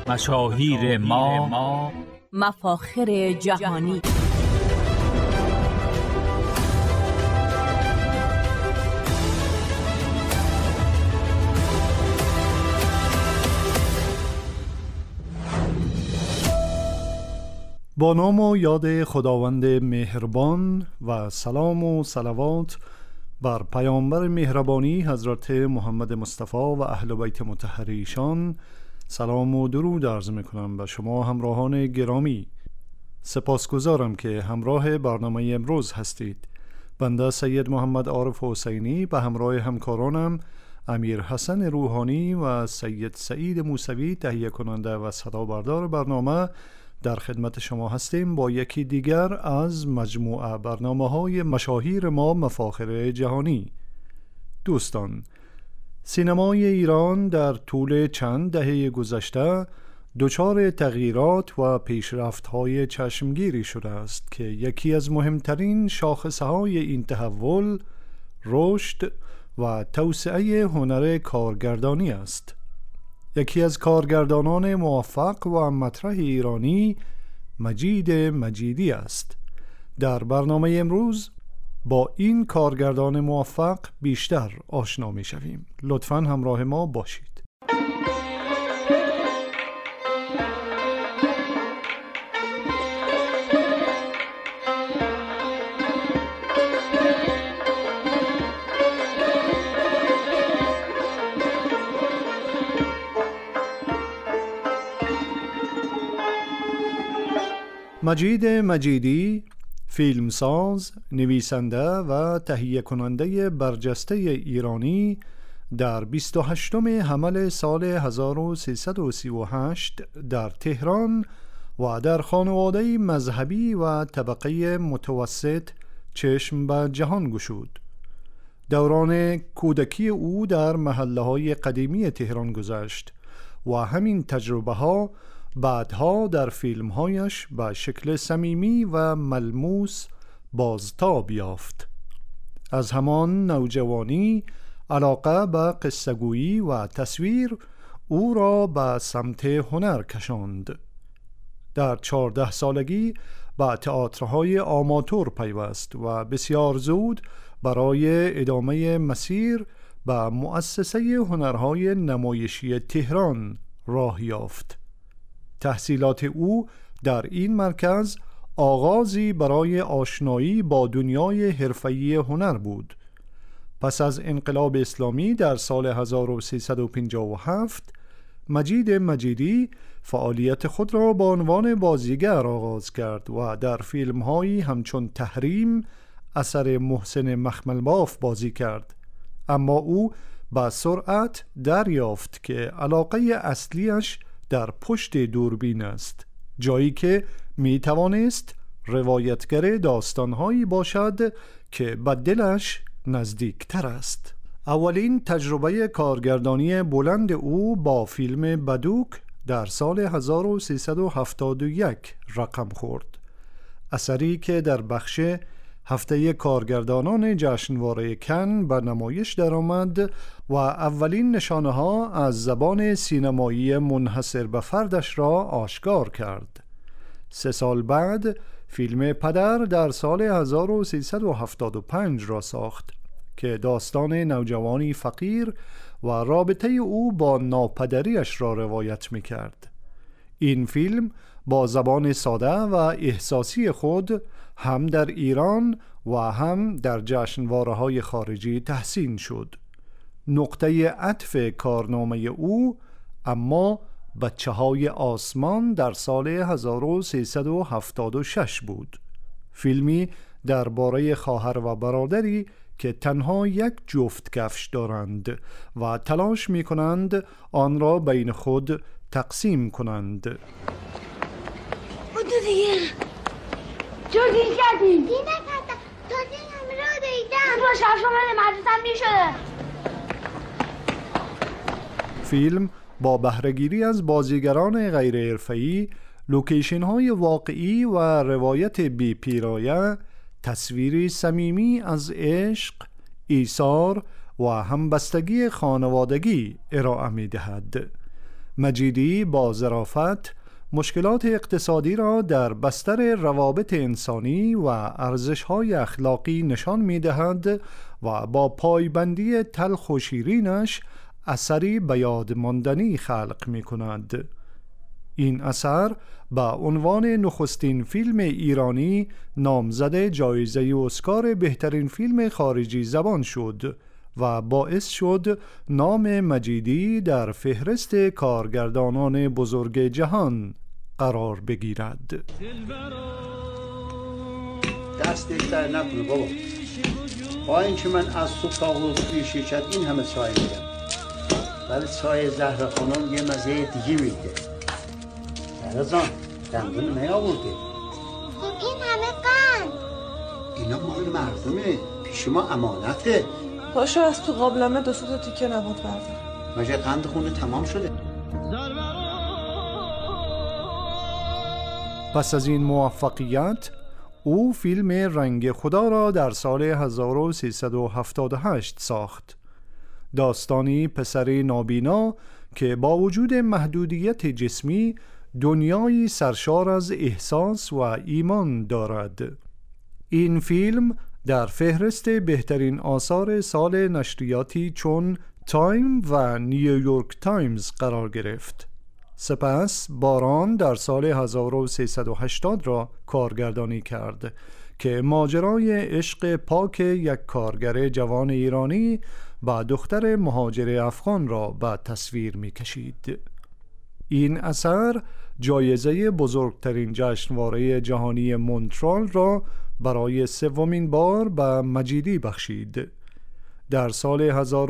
مشاهیر ما مفاخر جهانی. با نام و یاد خداوند مهربان و سلام و صلوات بر پیامبر مهربانی حضرت محمد مصطفی و اهل بیت مطهر ایشان، سلام و درود عرض میکنم به شما همراهان گرامی. سپاسگزارم که همراه برنامه امروز هستید. بنده سید محمد عارف حسینی به همراه همکارانم امیر حسن روحانی و سید سعید موسوی تهیه کننده و صدا بردار برنامه در خدمت شما هستیم با یکی دیگر از مجموعه برنامه‌های مشاهیر ما مفاخر جهانی. دوستان، سینمای ایران در طول چند دهه گذشته دچار تغییرات و پیشرفت‌های چشمگیری شده است که یکی از مهمترین شاخصه‌های این تحول رشد و توسعه هنر کارگردانی است. یکی از کارگردانان موفق و مطرح ایرانی مجید مجیدی است. در برنامه امروز با این کارگردان موفق بیشتر آشنا می شویم. لطفاً همراه ما باشید. مجید مجیدی فیلمساز، نویسنده و تهیه کننده برجسته ایرانی در 28 حمل سال 1338 در تهران و در خانواده مذهبی و طبقه متوسط چشم به جهان گشود. دوران کودکی او در محله‌های قدیمی تهران گذشت و همین تجربه ها بعدها در فیلمهایش به شکل صمیمی و ملموس بازتاب یافت. از همان نوجوانی علاقه به قصه‌گویی و تصویر او را به سمت هنر کشاند. در 14 سالگی به تئاترهای آماتور پیوست و بسیار زود برای ادامه مسیر به مؤسسه هنرهای نمایشی تهران راه یافت. تحصیلات او در این مرکز آغازی برای آشنایی با دنیای حرفه‌ای هنر بود. پس از انقلاب اسلامی در سال 1357 مجید مجیدی فعالیت خود را به عنوان بازیگر آغاز کرد و در فیلم‌هایی همچون تحریم اثر محسن مخملباف بازی کرد. اما او با سرعت دریافت که علاقه اصلیش در پشت دوربین است، جایی که می توانست روایتگر داستانهایی باشد که به دلش نزدیکتر است. اولین تجربه کارگردانی بلند او با فیلم بدوک در سال 1371 رقم خورد، اثری که در بخش هفته کارگردانان جشنواره کن به نمایش درآمد و اولین نشانه ها از زبان سینمایی منحصر به فردش را آشکار کرد. 3 سال بعد فیلم پدر در سال 1375 را ساخت که داستان نوجوانی فقیر و رابطه او با ناپدریش را روایت می کرد. این فیلم با زبان ساده و احساسی خود هم در ایران و هم در جشنواره‌های خارجی تحسین شد. نقطه عطف کارنامه او اما بچه‌های آسمان در سال 1376 بود. فیلمی درباره خواهر و برادری که تنها یک جفت کفش دارند و تلاش می کنند آن را بین خود تقسیم کنند. بودو دیگه چون گیر کردیم؟ گیر نکردم، تازه این همه را دیدم. باشه شما مدرسم میشه. فیلم با بهره‌گیری از بازیگران غیر حرفه‌ای، لوکیشن‌های واقعی و روایت بی پیرایه، تصویری صمیمی از عشق، ایثار و همبستگی خانوادگی ارائه می‌دهد. مجیدی با ظرافت مشکلات اقتصادی را در بستر روابط انسانی و ارزش‌های اخلاقی نشان می‌دهد و با پایبندی تلخ و شیرینش اثری به یاد ماندنی خلق می‌کند. این اثر به عنوان نخستین فیلم ایرانی نامزد جایزه اسکار بهترین فیلم خارجی زبان شد و باعث شد نام مجیدی در فهرست کارگردانان بزرگ جهان قرار بگیرد. دستش در نکنه بابا. با اینکه من از صبح تا غروب توی شرکت این همه چای میدم، ولی چای زهرا خانم یه مزه دیگه میده. زهرا دندون نیاورده. خب این همه قند اینا مال مردمه، پیش ما امانته. پاشو از تو قابلمه 2 تا تیکه نبات بردار. مگه قند خونه تمام شده؟ پس از این موفقیت او فیلم رنگ خدا را در سال 1378 ساخت. داستانی پسر نابینا که با وجود محدودیت جسمی دنیایی سرشار از احساس و ایمان دارد. این فیلم در فهرست بهترین آثار سال نشریاتی چون تایم و نیویورک تایمز قرار گرفت. سپس باران در سال 1380 را کارگردانی کرد که ماجرای عشق پاک یک کارگر جوان ایرانی با دختر مهاجر افغان را به تصویر می کشید. این اثر جایزه بزرگترین جشنواره جهانی مونترال را برای 3مین بار به مجیدی بخشید. در سال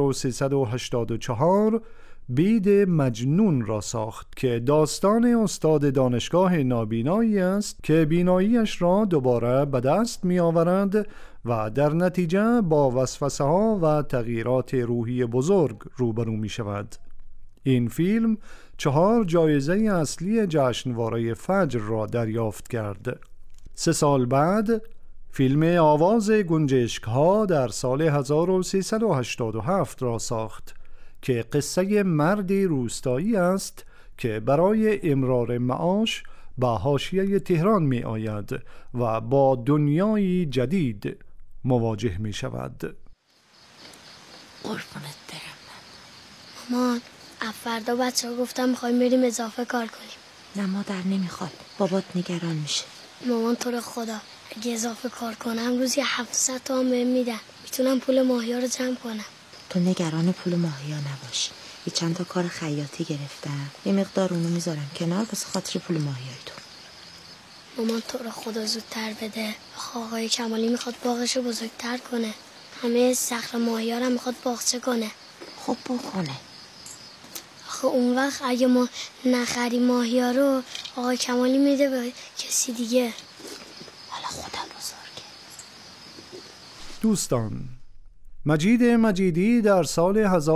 1384 بید مجنون را ساخت که داستان استاد دانشگاه نابینایی است که بیناییش را دوباره به دست می آورد و در نتیجه با وسوسه ها و تغییرات روحی بزرگ روبرو می شود. این فیلم 4 جایزه اصلی جشنواره فجر را دریافت کرد. 3 سال بعد فیلم آواز گنجشک ها در سال 1387 را ساخت که قصه مردی روستایی است که برای امرار معاش به حاشیه تهران می آید و با دنیایی جدید مواجه می شود. قربونت برم. مامان فردا بچه ها گفتم میخوایم بریم اضافه کار کنیم. نه مادر نمیخواد، بابات نگران میشه. مامان تو رو خدا اگه اضافه کار کنم روزی 700 تا هم بهم میدن، میتونم پول ماهیا رو جمع کنم. تو نگران پول ماهیا نباش. یه چند تا کار خیاطی گرفتم، یه مقدار اونو میذارم کنار واسه خاطر پول ماهیای تو. مامان تو رو خدا زودتر بده. آقای کمالی میخواد باغشو بزرگتر کنه، همه صخره ماهیا رو میخواد باغچه کنه. خب بکنه. آخه اون وقت اگه ما نخریم ماهیا رو آقای کمالی میده به کسی دیگه. حالا خدا بزرگه. دوستان، مجید مجیدی در سال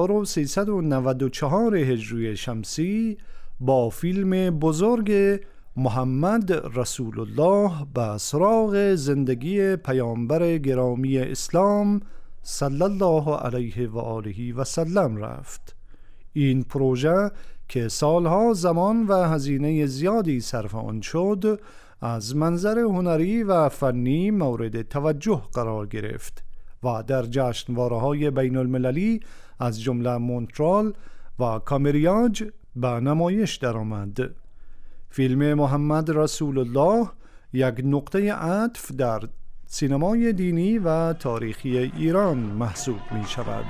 1394 هجری شمسی با فیلم بزرگ محمد رسول الله به سراغ زندگی پیامبر گرامی اسلام صلی الله علیه و آله و سلم رفت. این پروژه که سالها زمان و هزینه زیادی صرف آن شد، از منظر هنری و فنی مورد توجه قرار گرفت و در جشنواره‌های بین المللی از جمله مونترال و کامریاج به نمایش درآمد. فیلم محمد رسول الله یک نقطه عطف در سینمای دینی و تاریخی ایران محسوب می شود.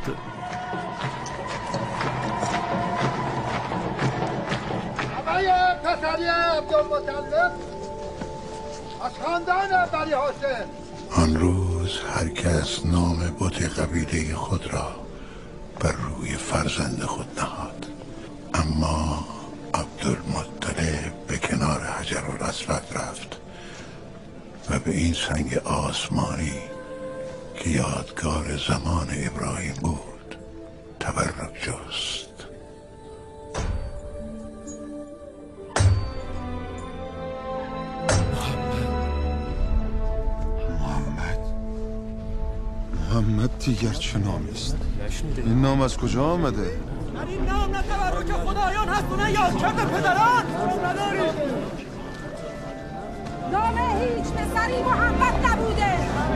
پسری عبدالمطلب از خاندان بنی هاشم. آن روز هر کس نام بت قبیله خود را بر روی فرزند خود نهاد، اما عبدالمطلب به کنار حجر الاسود رفت و به این سنگ آسمانی که یادگار زمان ابراهیم بود تبرک جست. محمد دیگر چه نامی است؟ این نام از کجا آمده؟ در این نام نه تبرک خدایان هست و نه یادکرد پدران. نداریم نام هیچ پسری محمد نبوده.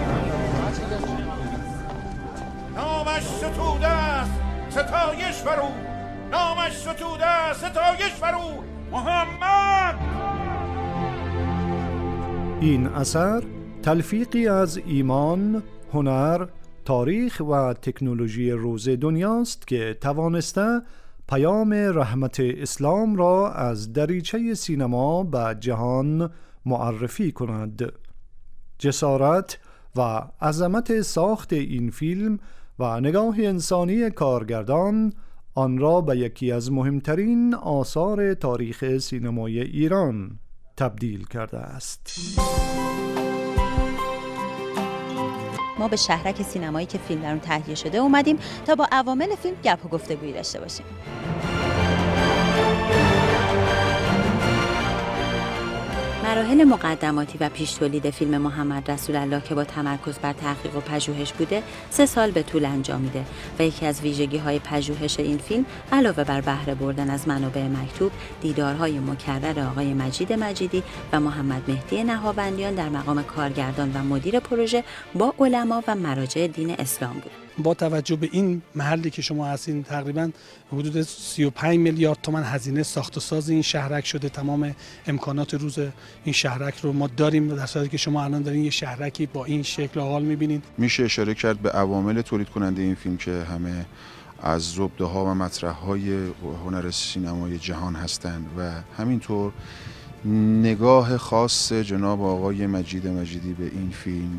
نامش ستوده است ستایش بر او، نامش ستوده است ستایش بر او محمد. این اثر تلفیقی از ایمان، هنر، تاریخ و تکنولوژی روز دنیاست که توانسته پیام رحمت اسلام را از دریچه سینما به جهان معرفی کند. جسارت و عظمت ساخت این فیلم و نگاه انسانی کارگردان آن را به یکی از مهمترین آثار تاریخ سینمای ایران تبدیل کرده است. ما به شهرک سینمایی که فیلم در اون تهیه شده اومدیم تا با عوامل فیلم گپ و گفتگویی داشته باشیم. مراحل مقدماتی و پیش تولید فیلم محمد رسول الله که با تمرکز بر تحقیق و پژوهش بوده 3 سال به طول انجامیده و یکی از ویژگی‌های پژوهش این فیلم علاوه بر بهره بردن از منابع مکتوب، دیدارهای مکرر آقای مجید مجیدی و محمد مهدی نهاوندیان در مقام کارگردان و مدیر پروژه با علما و مراجع دین اسلام بود. با توجه به این محلی که شما هستین تقریبا حدود 35 میلیارد تومان هزینه ساخت و ساز این شهرک شده. تمام امکانات روز این شهرک رو ما داریم، در صورتی که شما الان دارین یه شهرکی با این شکل و حال می‌بینید. میشه اشاره کرد به عوامل تولید کننده این فیلم که همه از زبده‌ها و مطرح‌های هنر سینمای جهان هستند و همینطور نگاه خاص جناب آقای مجید مجیدی به این فیلم.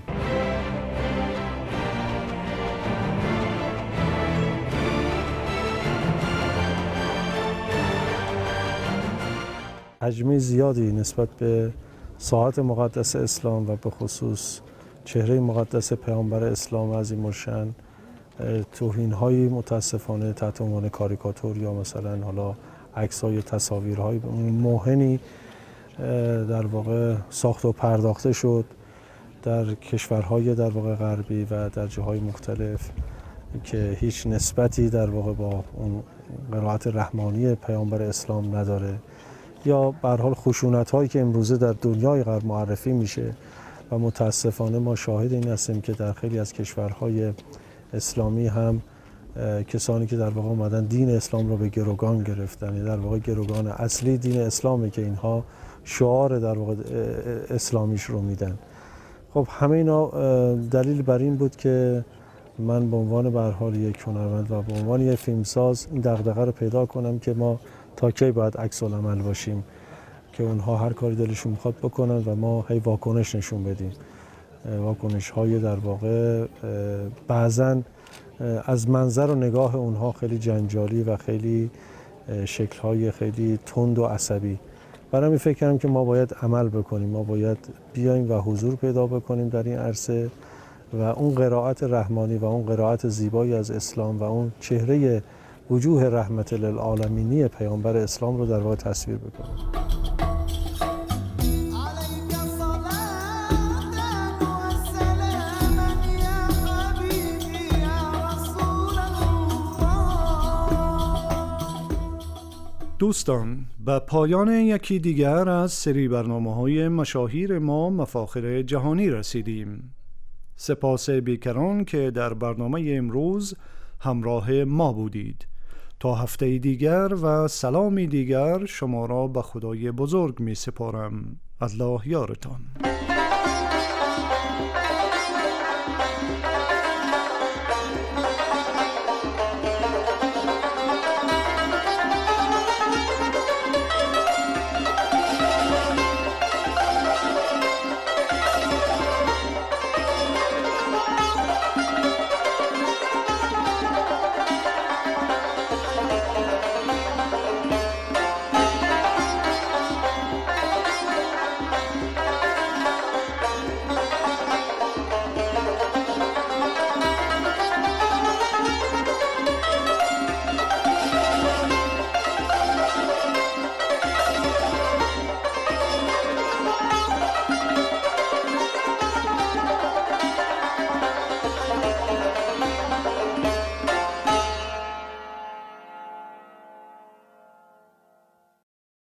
حجم زیادی نسبت به ساعت مقدس اسلام و به خصوص چهره مقدس پیامبر اسلام عظیم الشأن توهین‌های متاسفانه تحت عنوان کاریکاتور یا مثلا حالا عکس‌های تصاویرهای موهنی در واقع ساخت و پرداخته شد در کشورهای در واقع غربی و در جاهای مختلف که هیچ نسبتی در واقع با اون قرائت رحمانی پیامبر اسلام نداره، یا به هر حال خشونت‌هایی که امروزه در دنیای غرب معرفی میشه و متاسفانه ما شاهد این هستیم که در خیلی از کشورهای اسلامی هم کسانی که در واقع اومدن دین اسلام رو به گروگان گرفتن، در واقع گروگان اصلی دین اسلامه که اینها شعار در واقع اسلامیش رو میدن. خب همه اینا دلیل بر این بود که من به عنوان به هر حال یک هنرمند و به عنوان یک فیلمساز این دغدغه رو پیدا کنم که ما تا کی باید عکس العمل باشیم که اونها هر کاری دلشون میخواد بکنن و ما هی واکنش نشون بدیم. واکنش های در واقع بعضن از منظر و نگاه اونها خیلی جنجالی و خیلی شکل های خیلی تند و عصبی. برای همین فکر کنم که ما باید عمل بکنیم، ما باید بیایم و حضور پیدا بکنیم در این عرصه و اون قرائت رحمانی و اون قرائت زیبایی از اسلام و اون چهره وجوه رحمت للعالمینی پیامبر اسلام رو در واقع تصویر بکنیم. دوستان، به پایان یکی دیگر از سری برنامه‌های مشاهیر ما مفاخر جهانی رسیدیم. سپاس بیکران که در برنامه امروز همراه ما بودید. تا هفته دیگر و سلامی دیگر شما را به خدای بزرگ می سپارم. الله یارتان.